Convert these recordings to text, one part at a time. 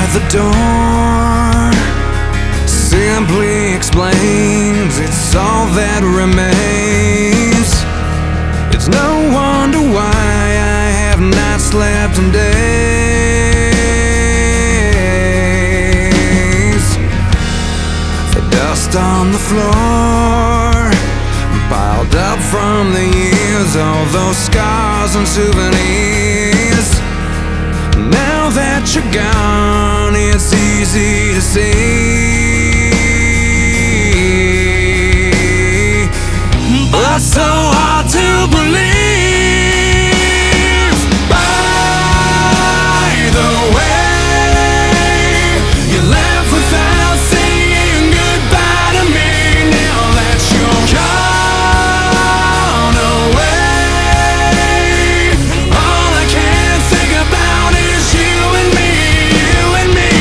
the door simply explains it's all that remains. It's no wonder why I have not slept in days. The dust on the floor piled up from the years, all those scars and souvenirs. Now that you're gone, it's easy to see, but so hard to believe. By the way, you left without saying goodbye to me. Now that you're gone away, all I can think about is you and me, you and me.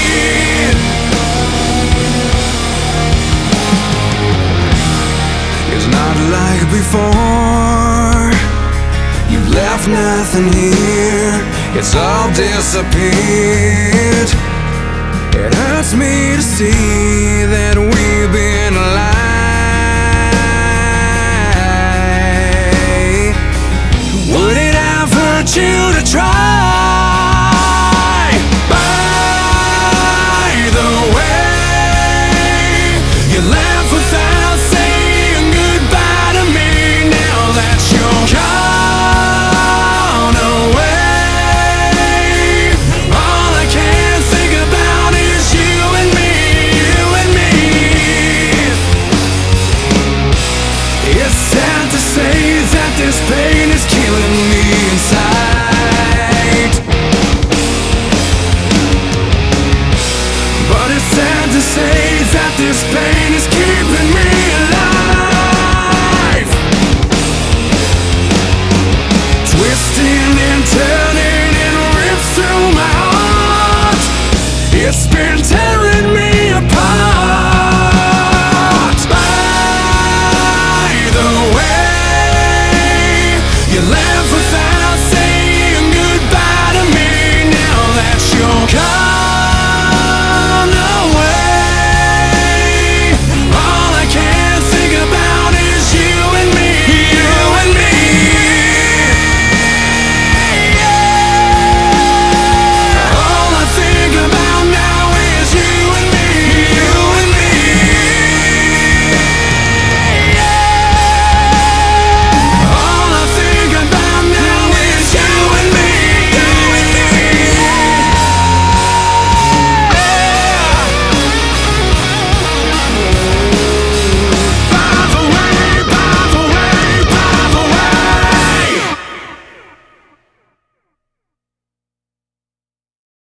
It's not like before. You left nothing here, it's all disappeared. It hurts me to see that we've been alive. Would it have hurt you to try? By the way, you left without saying goodbye to me. Now that you're gone away, all I can think about is you and me, you and me. It's sad to say that this pain is killing me.